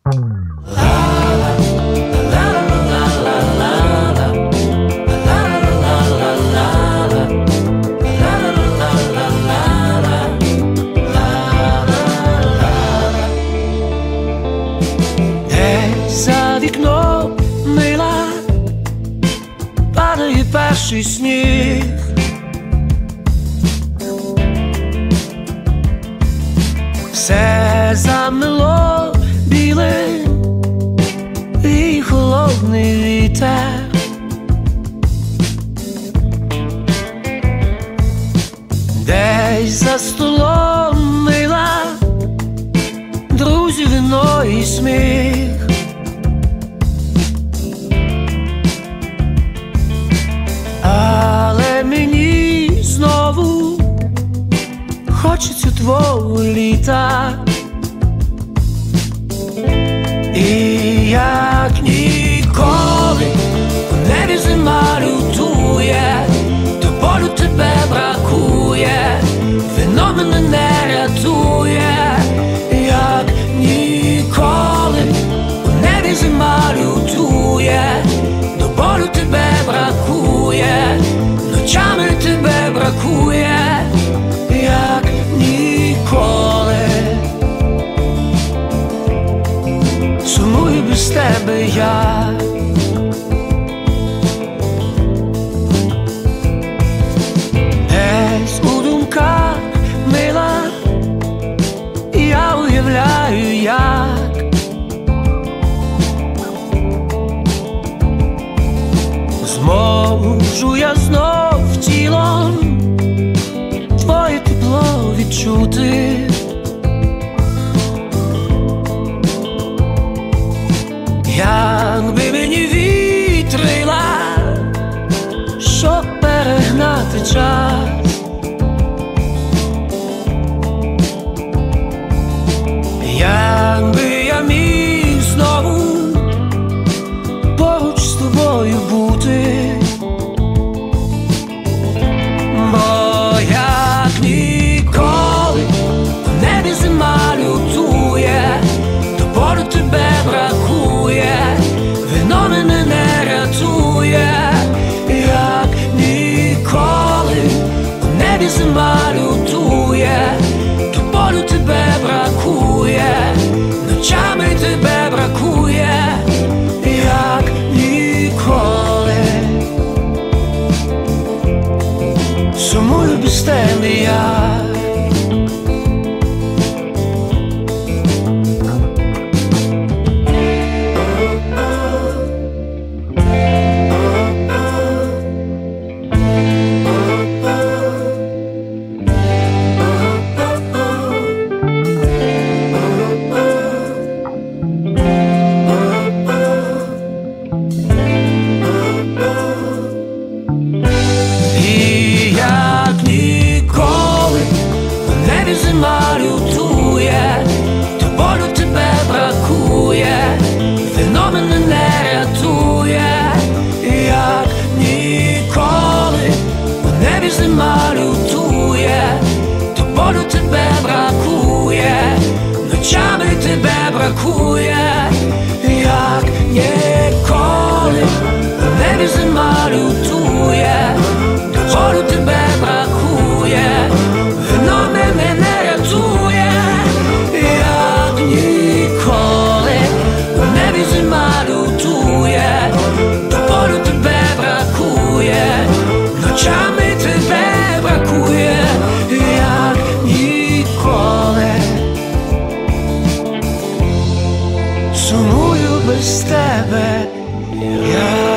За вікном мила падає перший сніг. Все замило білим і холодний вітер. Десь за столом мила, друзі, вино і сміх. Але мені знову хочеться твого літа. І як ніколи в небі зима лютує, до болю тебе бракує, вино мене не рятує. Як ніколи в небі зима лютує, до болю тебе бракує, ночами тебе бракує, як ніколи. Сумую без тебе я. Десь у думках мила я уявляю, як зможу я знов тілом твоє тепло відчути. Якби мені вітрила, щоб перегнати час, якби я міг знову поруч з тобою бути. Бо як ніколи в небі зима лютує, до болю тебе бракує, вино мене не рятує. Як ніколи в небі зима лютує, до болю тебе бракує, ночами тебе бракує, як ніколи. Сумую без тебе я. Зима лютує, до болю тебе бракує, вино мене не рятує. Як ніколи в небі зима лютує, до болю тебе бракує, ночами тебе бракує. Як ніколи в небі зима лютує, до болю тебе бракує, вино мене не рятує. Як ніколи в небі зима лютує, до болю тебе бракує, ночами тебе бракує, як ніколи. Сумую без тебе я.